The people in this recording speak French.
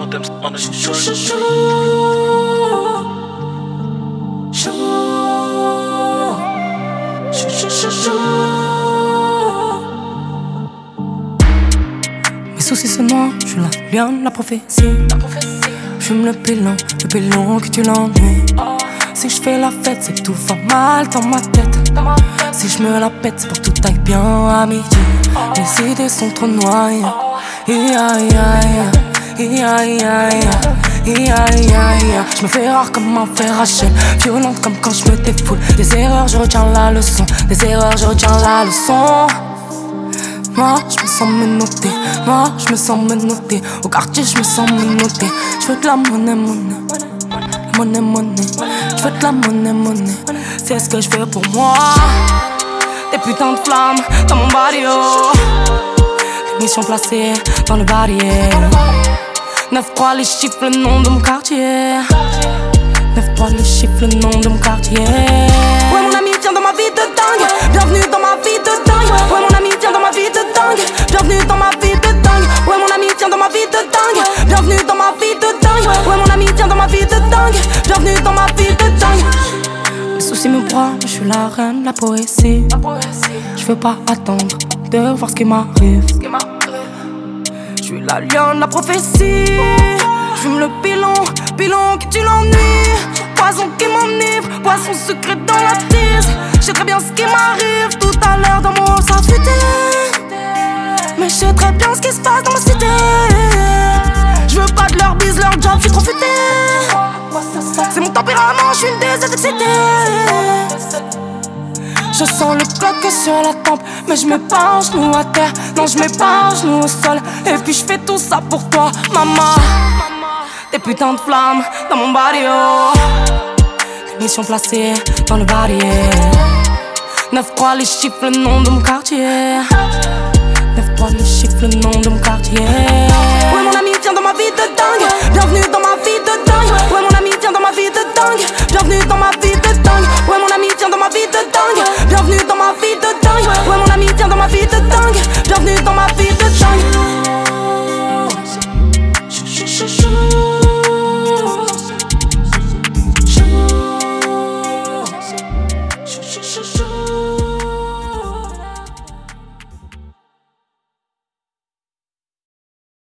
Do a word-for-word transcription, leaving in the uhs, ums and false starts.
modems on the Chaud, chaud, chaud, chaud, chaud, chaud, chaud. Mes soucis se noient, je suis la lionne, la prophétie. J'fume le pilon, le pilon que tu l'ennuies. Si je fais la fête, c'est que tout va mal dans ma tête. Si je me la pète, c'est pour que tout aille bien à midi. Les idées sont trop noyées. Ia, ia, ia, ia, ia, ia, ia, ia. Je me fais rare comme un fer à chaîne, violente comme quand je me défoule. Des erreurs, je retiens la leçon. Des erreurs, je retiens la leçon. Moi, je me sens menotté. Moi, je me sens menotté. Au quartier, je me sens menotté. Je veux de la monnaie, monnaie. Monnaie, monnaie. Je veux de la monnaie, monnaie. C'est ce que je veux pour moi. Des putains de flammes dans mon barrio. Des missions placées dans le barrière. neuf trois les chiffres, le nom de mon quartier. neuf trois les chiffres, le nom de mon quartier. Ouais, mon ami, viens dans ma vie de dingue. Bienvenue dans ma vie de dingue. Ouais, mon ami, viens dans ma vie de dingue. Bienvenue dans ma vie de dingue. Ouais, mon ami, viens dans ma vie de dingue. Bienvenue dans ma vie de dingue. Ouais, mon ami, viens dans ma vie de dingue. Bienvenue dans ma vie de dingue. Les soucis me broient, je suis la reine de la poésie. Je veux pas attendre de voir ce qui m'arrive. Je suis la lionne, la prophétie. J'fume le pilon, pilon qui tue l'ennui. Poison qui m'enivre, poisson secret dans la tise. J'sais très bien ce qui m'arrive. Tout à l'heure dans mon rôle ça futait. Mais j'sais très bien ce qui se passe dans ma cité. J'veux pas de leur bise, leur job, j'suis trop futé. C'est mon tempérament, j'suis une déesse excitée. Je sens le bloc sur la tempe, mais je mets pas un genou à terre. Non, je mets pas un genou au sol. Et puis je fais tout ça pour toi, maman. Des putains de flammes dans mon barrio. Des missions placées dans le barrière. neuf trois les chiffres, le nom de mon quartier. neuf trois les chiffres, le nom de mon quartier.